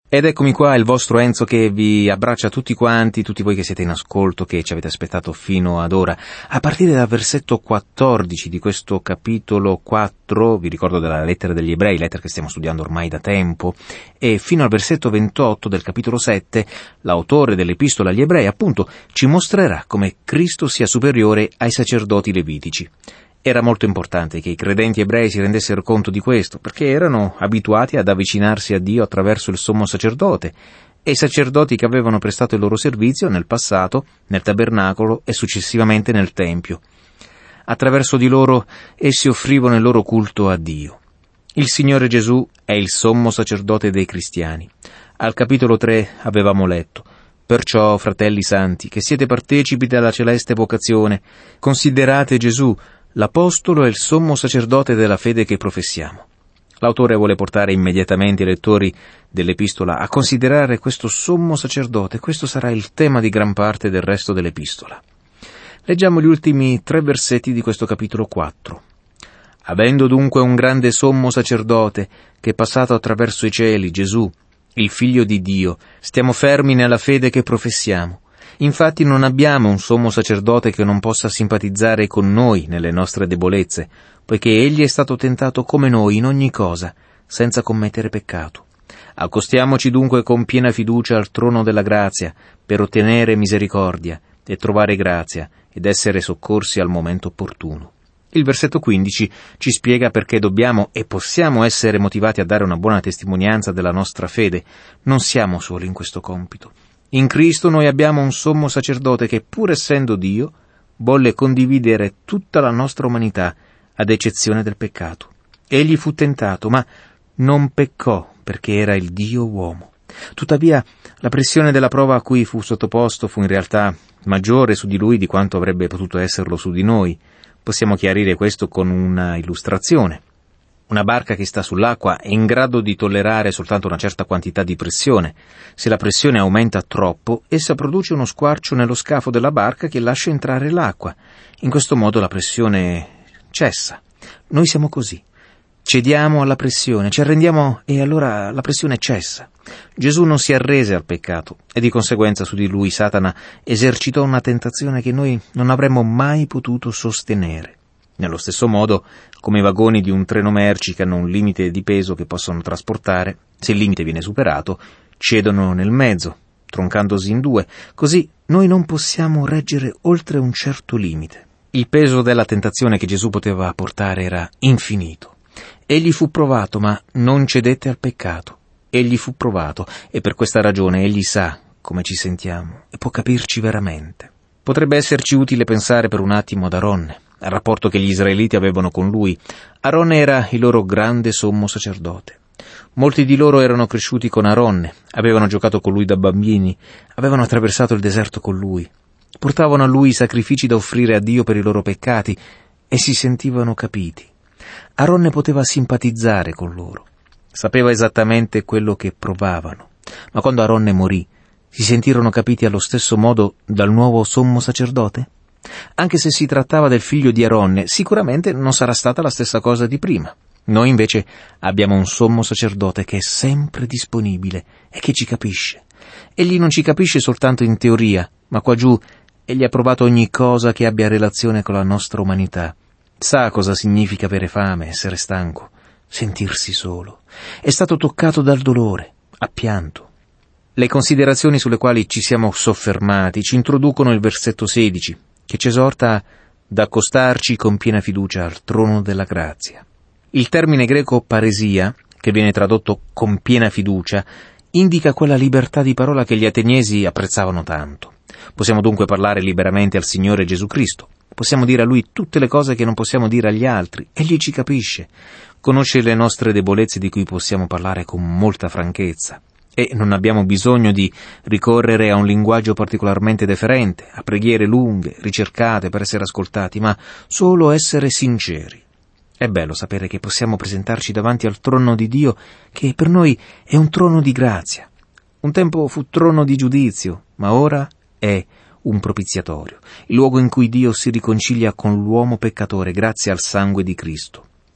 Ed eccomi qua, il vostro Enzo che vi abbraccia tutti quanti, tutti voi che siete in ascolto, che ci avete aspettato fino ad ora. A partire dal versetto 14 di questo capitolo 4, vi ricordo della lettera degli Ebrei, lettera che stiamo studiando ormai da tempo, e fino al versetto 28 del capitolo 7, l'autore dell'Epistola agli Ebrei, appunto, ci mostrerà come Cristo sia superiore ai sacerdoti levitici. Era molto importante che i credenti ebrei si rendessero conto di questo, perché erano abituati ad avvicinarsi a Dio attraverso il sommo sacerdote, e i sacerdoti che avevano prestato il loro servizio nel passato, nel tabernacolo e successivamente nel Tempio. Attraverso di loro essi offrivano il loro culto a Dio. Il Signore Gesù è il sommo sacerdote dei cristiani. Al capitolo 3 avevamo letto: «Perciò, fratelli santi, che siete partecipi della celeste vocazione, considerate Gesù, l'Apostolo è il sommo sacerdote della fede che professiamo». L'autore vuole portare immediatamente i lettori dell'Epistola a considerare questo sommo sacerdote. Questo sarà il tema di gran parte del resto dell'Epistola. Leggiamo gli ultimi 3 versetti di questo capitolo 4. «Avendo dunque un grande sommo sacerdote, che è passato attraverso i cieli, Gesù, il Figlio di Dio, stiamo fermi nella fede che professiamo. Infatti non abbiamo un sommo sacerdote che non possa simpatizzare con noi nelle nostre debolezze, poiché egli è stato tentato come noi in ogni cosa, senza commettere peccato. Accostiamoci dunque con piena fiducia al trono della grazia, per ottenere misericordia e trovare grazia ed essere soccorsi al momento opportuno». Il versetto 15 ci spiega perché dobbiamo e possiamo essere motivati a dare una buona testimonianza della nostra fede. Non siamo soli in questo compito. In Cristo noi abbiamo un sommo sacerdote che, pur essendo Dio, volle condividere tutta la nostra umanità, ad eccezione del peccato. Egli fu tentato, ma non peccò, perché era il Dio uomo. Tuttavia, la pressione della prova a cui fu sottoposto fu in realtà maggiore su di lui di quanto avrebbe potuto esserlo su di noi. Possiamo chiarire questo con una illustrazione. Una barca che sta sull'acqua è in grado di tollerare soltanto una certa quantità di pressione. Se la pressione aumenta troppo, essa produce uno squarcio nello scafo della barca che lascia entrare l'acqua. In questo modo la pressione cessa. Noi siamo così. Cediamo alla pressione, ci arrendiamo e allora la pressione cessa. Gesù non si arrese al peccato e di conseguenza su di lui Satana esercitò una tentazione che noi non avremmo mai potuto sostenere. Nello stesso modo, come i vagoni di un treno merci che hanno un limite di peso che possono trasportare, se il limite viene superato, cedono nel mezzo, troncandosi in due. Così noi non possiamo reggere oltre un certo limite. Il peso della tentazione che Gesù poteva portare era infinito. Egli fu provato, ma non cedette al peccato. Egli fu provato, e per questa ragione egli sa come ci sentiamo e può capirci veramente. Potrebbe esserci utile pensare per un attimo ad Aronne, al rapporto che gli israeliti avevano con lui. Aronne era il loro grande sommo sacerdote. Molti di loro erano cresciuti con Aronne, avevano giocato con lui da bambini, avevano attraversato il deserto con lui, portavano a lui i sacrifici da offrire a Dio per i loro peccati e si sentivano capiti. Aronne poteva simpatizzare con loro, sapeva esattamente quello che provavano, ma quando Aronne morì, si sentirono capiti allo stesso modo dal nuovo sommo sacerdote? Anche se si trattava del figlio di Aronne, sicuramente non sarà stata la stessa cosa di prima. Noi invece abbiamo un sommo sacerdote che è sempre disponibile e che ci capisce. Egli non ci capisce soltanto in teoria, ma qua giù egli ha provato ogni cosa che abbia relazione con la nostra umanità. Sa cosa significa avere fame, essere stanco, sentirsi solo. È stato toccato dal dolore, ha pianto. Le considerazioni sulle quali ci siamo soffermati ci introducono il versetto 16, che ci esorta ad accostarci con piena fiducia al trono della grazia. Il termine greco paresia, che viene tradotto con piena fiducia, indica quella libertà di parola che gli ateniesi apprezzavano tanto. Possiamo dunque parlare liberamente al Signore Gesù Cristo. Possiamo dire a Lui tutte le cose che non possiamo dire agli altri. Egli ci capisce. Conosce le nostre debolezze di cui possiamo parlare con molta franchezza. E non abbiamo bisogno di ricorrere a un linguaggio particolarmente deferente, a preghiere lunghe, ricercate per essere ascoltati, ma solo essere sinceri. È bello sapere che possiamo presentarci davanti al trono di Dio, che per noi è un trono di grazia. Un tempo fu trono di giudizio, ma ora è un propiziatorio, il luogo in cui Dio si riconcilia con l'uomo peccatore grazie al sangue di Cristo.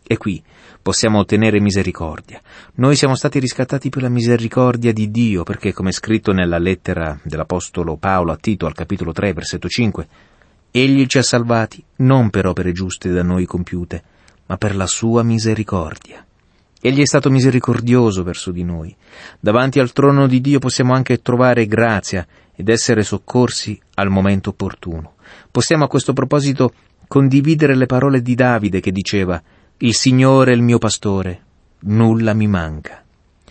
E qui possiamo ottenere misericordia. Noi siamo stati riscattati per la misericordia di Dio, perché, come è scritto nella lettera dell'Apostolo Paolo a Tito, al capitolo 3, versetto 5, Egli ci ha salvati non per opere giuste da noi compiute, ma per la sua misericordia. Egli è stato misericordioso verso di noi. Davanti al trono di Dio possiamo anche trovare grazia ed essere soccorsi al momento opportuno. Possiamo a questo proposito condividere le parole di Davide che diceva: «Il Signore è il mio pastore, nulla mi manca».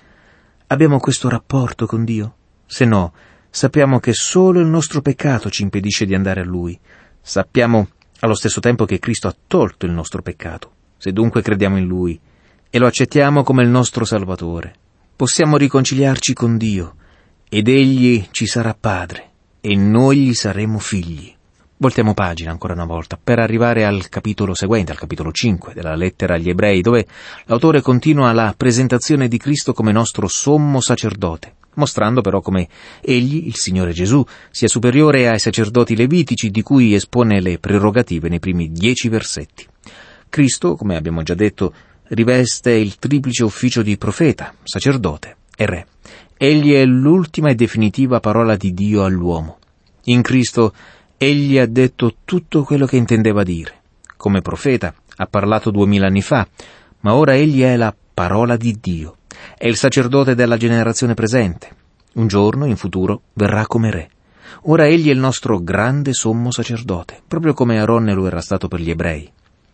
Abbiamo questo rapporto con Dio? Se no, sappiamo che solo il nostro peccato ci impedisce di andare a Lui. Sappiamo allo stesso tempo che Cristo ha tolto il nostro peccato. Se dunque crediamo in Lui e lo accettiamo come il nostro Salvatore, possiamo riconciliarci con Dio ed Egli ci sarà Padre e noi gli saremo figli. Voltiamo pagina ancora una volta per arrivare al capitolo seguente, al capitolo 5 della lettera agli Ebrei, dove l'autore continua la presentazione di Cristo come nostro sommo sacerdote, mostrando però come Egli, il Signore Gesù, sia superiore ai sacerdoti levitici di cui espone le prerogative nei primi 10 versetti. Cristo, come abbiamo già detto, riveste il triplice ufficio di profeta, sacerdote e re. Egli è l'ultima e definitiva parola di Dio all'uomo. In Cristo Egli ha detto tutto quello che intendeva dire. Come profeta ha parlato 2000 anni fa, ma ora Egli è la parola di Dio. È il sacerdote della generazione presente. Un giorno, in futuro, verrà come re. Ora Egli è il nostro grande sommo sacerdote, proprio come Aronne lo era stato per gli ebrei.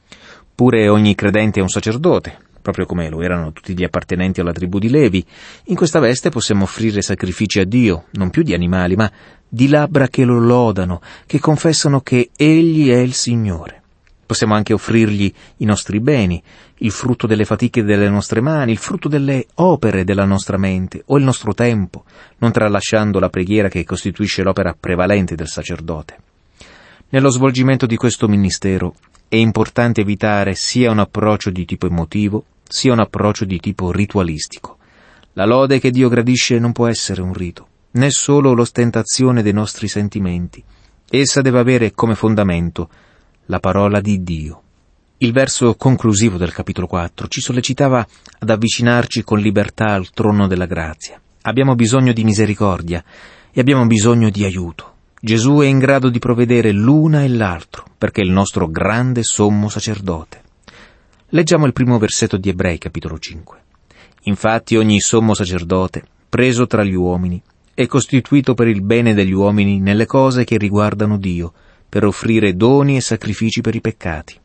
Pure ogni credente è un sacerdote, proprio come lo erano tutti gli appartenenti alla tribù di Levi. In questa veste possiamo offrire sacrifici a Dio, non più di animali, ma di labbra che lo lodano, che confessano che Egli è il Signore. Possiamo anche offrirgli i nostri beni, il frutto delle fatiche delle nostre mani, il frutto delle opere della nostra mente o il nostro tempo, non tralasciando la preghiera che costituisce l'opera prevalente del sacerdote. Nello svolgimento di questo ministero è importante evitare sia un approccio di tipo emotivo, sia un approccio di tipo ritualistico. La lode che Dio gradisce non può essere un rito, né solo l'ostentazione dei nostri sentimenti. Essa deve avere come fondamento la parola di Dio. Il verso conclusivo del capitolo 4 ci sollecitava ad avvicinarci con libertà al trono della grazia. Abbiamo bisogno di misericordia e abbiamo bisogno di aiuto. Gesù è in grado di provvedere l'una e l'altro, perché è il nostro grande sommo sacerdote. Leggiamo il primo versetto di Ebrei, capitolo 5. Infatti ogni sommo sacerdote, preso tra gli uomini, è costituito per il bene degli uomini nelle cose che riguardano Dio, per offrire doni e sacrifici per i peccati.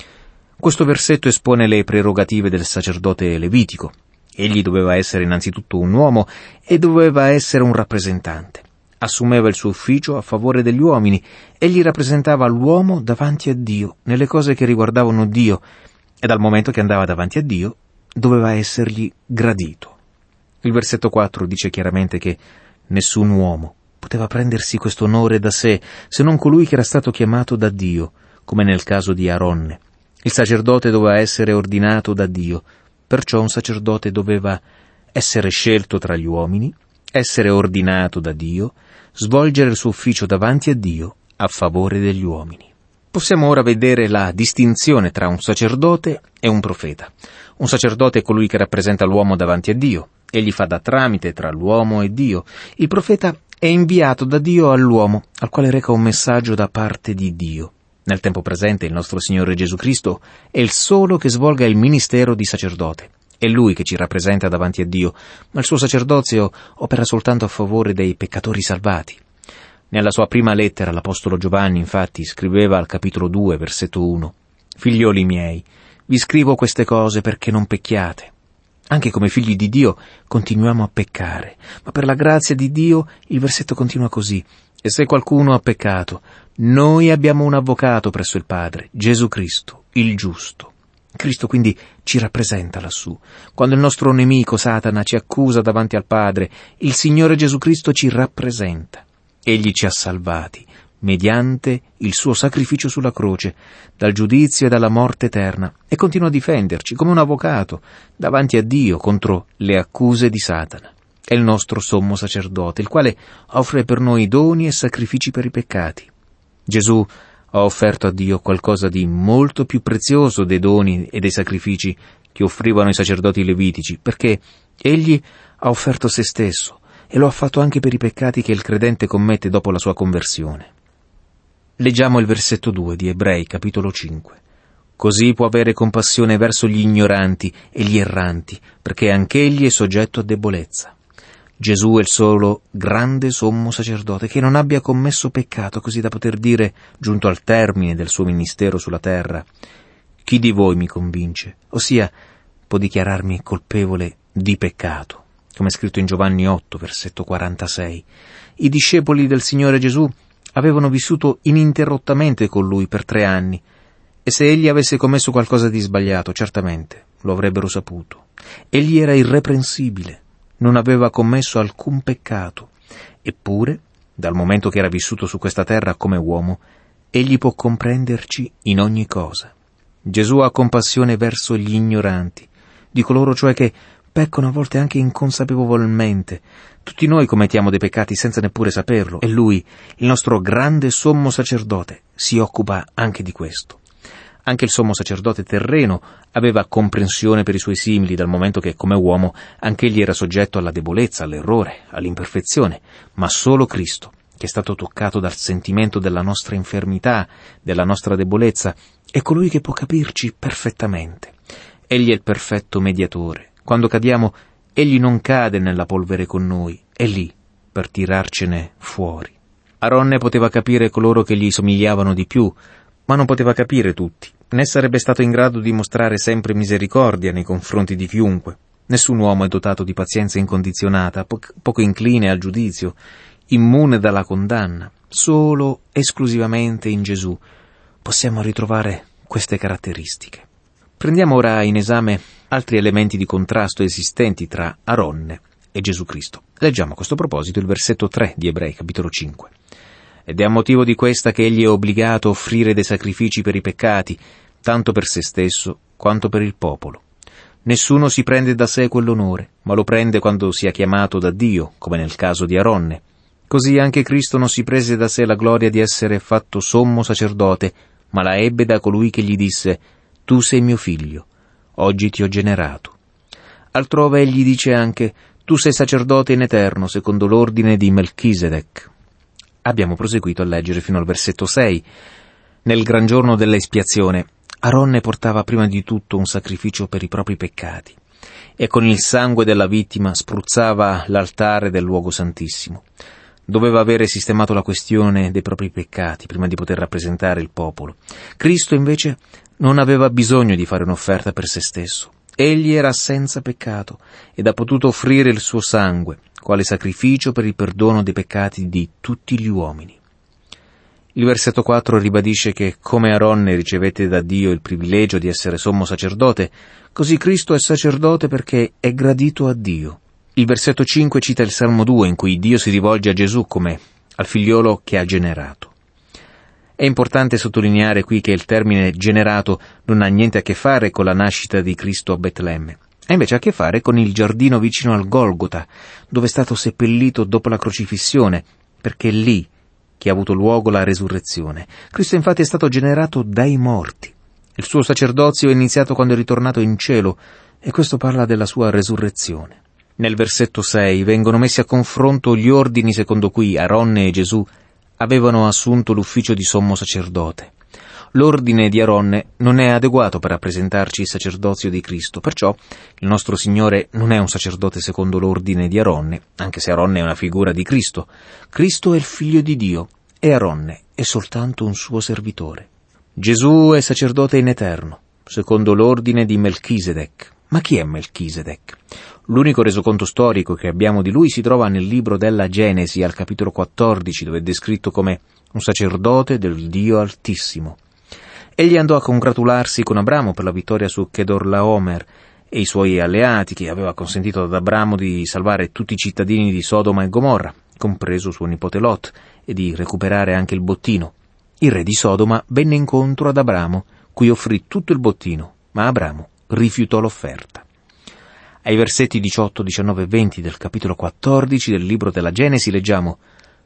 Questo versetto espone le prerogative del sacerdote levitico. Egli doveva essere innanzitutto un uomo e doveva essere un rappresentante. Assumeva il suo ufficio a favore degli uomini. Egli rappresentava l'uomo davanti a Dio, nelle cose che riguardavano Dio, e dal momento che andava davanti a Dio, doveva essergli gradito. Il versetto 4 dice chiaramente che nessun uomo poteva prendersi questo onore da sé, se non colui che era stato chiamato da Dio, come nel caso di Aronne. Il sacerdote doveva essere ordinato da Dio, perciò un sacerdote doveva essere scelto tra gli uomini, essere ordinato da Dio, svolgere il suo ufficio davanti a Dio a favore degli uomini. Possiamo ora vedere la distinzione tra un sacerdote e un profeta. Un sacerdote è colui che rappresenta l'uomo davanti a Dio. Egli fa da tramite tra l'uomo e Dio. Il profeta è inviato da Dio all'uomo, al quale reca un messaggio da parte di Dio. Nel tempo presente il nostro Signore Gesù Cristo è il solo che svolga il ministero di sacerdote. È Lui che ci rappresenta davanti a Dio, ma il suo sacerdozio opera soltanto a favore dei peccatori salvati. Nella sua prima lettera l'Apostolo Giovanni, infatti, scriveva al capitolo 2, versetto 1: «Figlioli miei, vi scrivo queste cose perché non pecchiate». Anche come figli di Dio continuiamo a peccare, ma per la grazia di Dio il versetto continua così: «E se qualcuno ha peccato, noi abbiamo un avvocato presso il Padre, Gesù Cristo, il giusto». Cristo quindi ci rappresenta lassù. Quando il nostro nemico Satana ci accusa davanti al Padre, il Signore Gesù Cristo ci rappresenta. Egli ci ha salvati, mediante il suo sacrificio sulla croce, dal giudizio e dalla morte eterna, e continua a difenderci come un avvocato davanti a Dio contro le accuse di Satana. È il nostro sommo sacerdote, il quale offre per noi doni e sacrifici per i peccati. Gesù ha offerto a Dio qualcosa di molto più prezioso dei doni e dei sacrifici che offrivano i sacerdoti levitici, perché egli ha offerto se stesso e lo ha fatto anche per i peccati che il credente commette dopo la sua conversione. Leggiamo il versetto 2 di Ebrei, capitolo 5. Così può avere compassione verso gli ignoranti e gli erranti, perché anch'egli è soggetto a debolezza. Gesù è il solo grande sommo sacerdote che non abbia commesso peccato, così da poter dire, giunto al termine del suo ministero sulla terra: chi di voi mi convince? Ossia, può dichiararmi colpevole di peccato, come è scritto in Giovanni 8, versetto 46. I discepoli del Signore Gesù avevano vissuto ininterrottamente con lui per 3 anni, e se egli avesse commesso qualcosa di sbagliato, certamente lo avrebbero saputo. Egli era irreprensibile, non aveva commesso alcun peccato, eppure, dal momento che era vissuto su questa terra come uomo, egli può comprenderci in ogni cosa. Gesù ha compassione verso gli ignoranti, di coloro cioè che peccano a volte anche inconsapevolmente. Tutti noi commettiamo dei peccati senza neppure saperlo, e lui, il nostro grande sommo sacerdote, si occupa anche di questo. Anche il sommo sacerdote terreno aveva comprensione per i suoi simili, dal momento che, come uomo, anch'egli era soggetto alla debolezza, all'errore, all'imperfezione, ma solo Cristo, che è stato toccato dal sentimento della nostra infermità, della nostra debolezza, è colui che può capirci perfettamente. Egli è il perfetto mediatore. Quando cadiamo, egli non cade nella polvere con noi, è lì per tirarcene fuori. Aronne poteva capire coloro che gli somigliavano di più, ma non poteva capire tutti, né sarebbe stato in grado di mostrare sempre misericordia nei confronti di chiunque. Nessun uomo è dotato di pazienza incondizionata, poco incline al giudizio, immune dalla condanna. Solo, esclusivamente in Gesù possiamo ritrovare queste caratteristiche. Prendiamo ora in esame altri elementi di contrasto esistenti tra Aronne e Gesù Cristo. Leggiamo a questo proposito il versetto 3 di Ebrei, capitolo 5. Ed è a motivo di questa che egli è obbligato a offrire dei sacrifici per i peccati, tanto per se stesso quanto per il popolo. Nessuno si prende da sé quell'onore, ma lo prende quando sia chiamato da Dio, come nel caso di Aronne. Così anche Cristo non si prese da sé la gloria di essere fatto sommo sacerdote, ma la ebbe da colui che gli disse: «Tu sei mio figlio, oggi ti ho generato». Altrove egli dice anche: «Tu sei sacerdote in eterno, secondo l'ordine di Melchisedec». Abbiamo proseguito a leggere fino al versetto 6. Nel gran giorno dell'espiazione, Aronne portava prima di tutto un sacrificio per i propri peccati, e con il sangue della vittima spruzzava l'altare del luogo santissimo. Doveva avere sistemato la questione dei propri peccati prima di poter rappresentare il popolo. Cristo invece non aveva bisogno di fare un'offerta per se stesso. Egli era senza peccato ed ha potuto offrire il suo sangue, quale sacrificio per il perdono dei peccati di tutti gli uomini. Il versetto 4 ribadisce che, come Aronne ricevette da Dio il privilegio di essere sommo sacerdote, così Cristo è sacerdote perché è gradito a Dio. Il versetto 5 cita il Salmo 2, in cui Dio si rivolge a Gesù come al figliolo che ha generato. È importante sottolineare qui che il termine generato non ha niente a che fare con la nascita di Cristo a Betlemme, ha invece a che fare con il giardino vicino al Golgota, dove è stato seppellito dopo la crocifissione, perché è lì che ha avuto luogo la resurrezione. Cristo infatti è stato generato dai morti. Il suo sacerdozio è iniziato quando è ritornato in cielo, e questo parla della sua resurrezione. Nel versetto 6 vengono messi a confronto gli ordini secondo cui Aronne e Gesù avevano assunto l'ufficio di sommo sacerdote. L'ordine di Aronne non è adeguato per rappresentarci il sacerdozio di Cristo, perciò il nostro Signore non è un sacerdote secondo l'ordine di Aronne, anche se Aronne è una figura di Cristo. Cristo è il figlio di Dio e Aronne è soltanto un suo servitore. Gesù è sacerdote in eterno, secondo l'ordine di Melchisedec. Ma chi è Melchisedec? L'unico resoconto storico che abbiamo di lui si trova nel libro della Genesi, al capitolo 14, dove è descritto come un sacerdote del Dio Altissimo. Egli andò a congratularsi con Abramo per la vittoria su Chedorlaomer e i suoi alleati, che aveva consentito ad Abramo di salvare tutti i cittadini di Sodoma e Gomorra, compreso suo nipote Lot, e di recuperare anche il bottino. Il re di Sodoma venne incontro ad Abramo, cui offrì tutto il bottino, ma Abramo rifiutò l'offerta. Ai versetti 18, 19 e 20 del capitolo 14 del libro della Genesi leggiamo: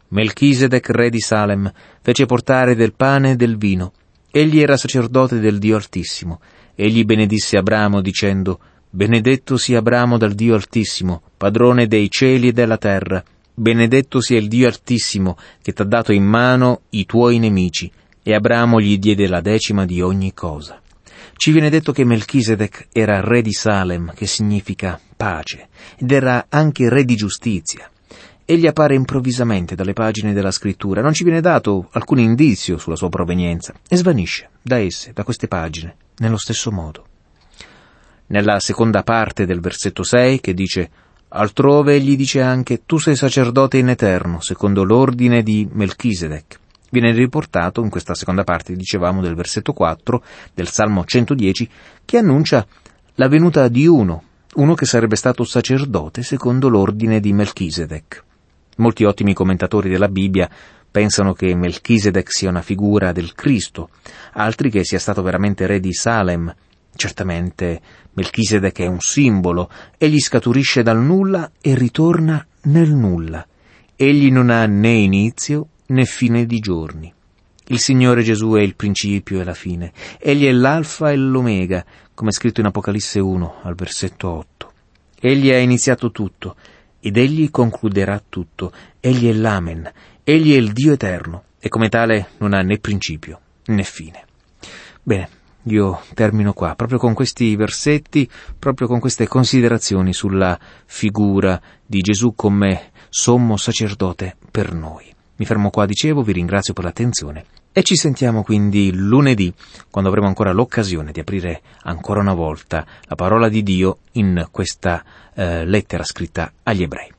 Melchisedec, re di Salem, fece portare del pane e del vino. Egli era sacerdote del Dio Altissimo. Egli benedisse Abramo dicendo: benedetto sia Abramo dal Dio Altissimo, padrone dei cieli e della terra. Benedetto sia il Dio Altissimo, che t'ha dato in mano i tuoi nemici. E Abramo gli diede la decima di ogni cosa. Ci viene detto che Melchisedec era re di Salem, che significa pace, ed era anche re di giustizia. Egli appare improvvisamente dalle pagine della scrittura, non ci viene dato alcun indizio sulla sua provenienza, e svanisce da esse, da queste pagine, nello stesso modo. Nella seconda parte del versetto 6, che dice: altrove egli dice anche: tu sei sacerdote in eterno, secondo l'ordine di Melchisedec. Viene riportato in questa seconda parte, dicevamo, del versetto 4 del Salmo 110, che annuncia la venuta di uno che sarebbe stato sacerdote secondo l'ordine di Melchisedec. Molti ottimi commentatori della Bibbia pensano che Melchisedec sia una figura del Cristo, altri che sia stato veramente re di Salem. Certamente Melchisedec è un simbolo, egli scaturisce dal nulla e ritorna nel nulla. Egli non ha né inizio né fine di giorni. Il Signore Gesù è il principio e la fine. Egli è l'alfa e l'omega, come è scritto in Apocalisse 1, al versetto 8. Egli ha iniziato tutto, ed egli concluderà tutto. Egli è l'Amen. Egli è il Dio eterno, e come tale non ha né principio né fine. Bene, io termino qua, proprio con questi versetti, proprio con queste considerazioni sulla figura di Gesù come sommo sacerdote per noi. Mi fermo qua, dicevo, vi ringrazio per l'attenzione e ci sentiamo quindi lunedì, quando avremo ancora l'occasione di aprire ancora una volta la parola di Dio in questa lettera scritta agli Ebrei.